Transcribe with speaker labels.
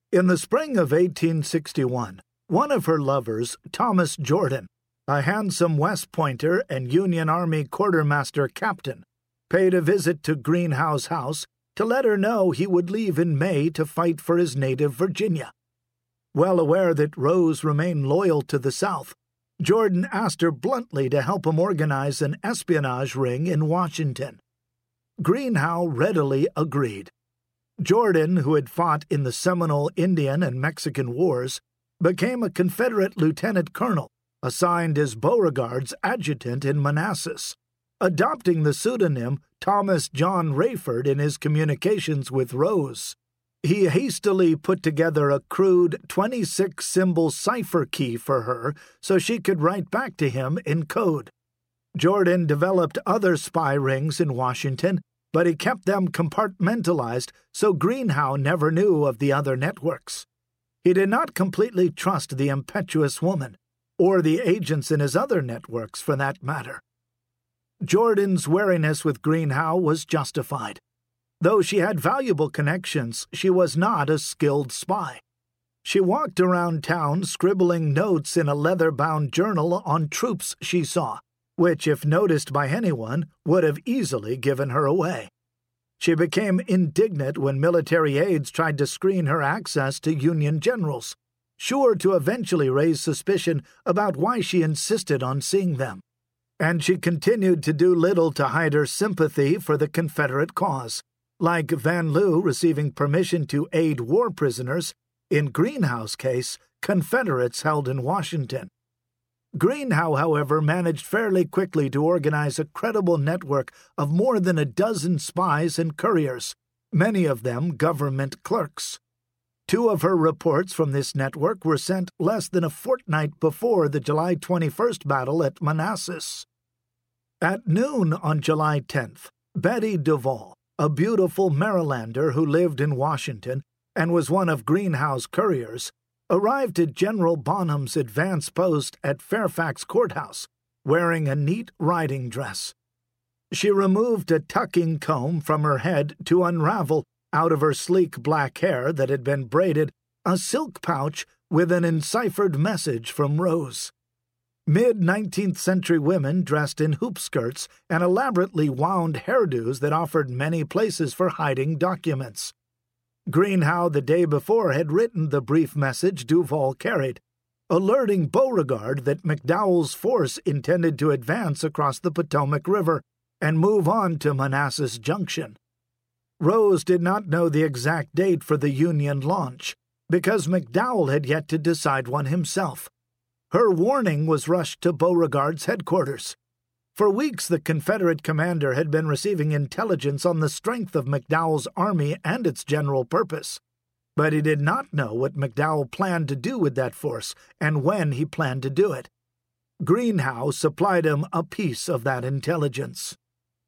Speaker 1: In the spring of 1861, one of her lovers, Thomas Jordan, a handsome West Pointer and Union Army quartermaster captain, paid a visit to Greenhouse House to let her know he would leave in May to fight for his native Virginia. Well aware that Rose remained loyal to the South, Jordan asked her bluntly to help him organize an espionage ring in Washington. Greenhow readily agreed. Jordan, who had fought in the Seminole Indian and Mexican Wars, became a Confederate lieutenant colonel, assigned as Beauregard's adjutant in Manassas, adopting the pseudonym Thomas John Rayford in his communications with Rose. He hastily put together a crude 26-symbol cipher key for her so she could write back to him in code. Jordan developed other spy rings in Washington, but he kept them compartmentalized so Greenhow never knew of the other networks. He did not completely trust the impetuous woman, or the agents in his other networks for that matter. Jordan's wariness with Greenhow was justified. Though she had valuable connections, she was not a skilled spy. She walked around town scribbling notes in a leather-bound journal on troops she saw, which, if noticed by anyone, would have easily given her away. She became indignant when military aides tried to screen her access to Union generals, sure to eventually raise suspicion about why she insisted on seeing them. And she continued to do little to hide her sympathy for the Confederate cause, like Van Lew receiving permission to aid war prisoners, in Greenhow's case, Confederates held in Washington. Greenhow, however, managed fairly quickly to organize a credible network of more than a dozen spies and couriers, many of them government clerks. 2 of her reports from this network were sent less than a fortnight before the July 21st battle at Manassas. At noon on July 10th, Betty Duval, a beautiful Marylander who lived in Washington and was one of Greenhow's couriers, arrived at General Bonham's advance post at Fairfax Courthouse, wearing a neat riding dress. She removed a tucking comb from her head to unravel, out of her sleek black hair that had been braided, a silk pouch with an enciphered message from Rose. Mid-19th century women dressed in hoop skirts and elaborately wound hairdos that offered many places for hiding documents. Greenhow the day before had written the brief message Duval carried, alerting Beauregard that McDowell's force intended to advance across the Potomac River and move on to Manassas Junction. Rose did not know the exact date for the Union launch, because McDowell had yet to decide one himself. Her warning was rushed to Beauregard's headquarters. For weeks, the Confederate commander had been receiving intelligence on the strength of McDowell's army and its general purpose. But he did not know what McDowell planned to do with that force and when he planned to do it. Greenhow supplied him a piece of that intelligence.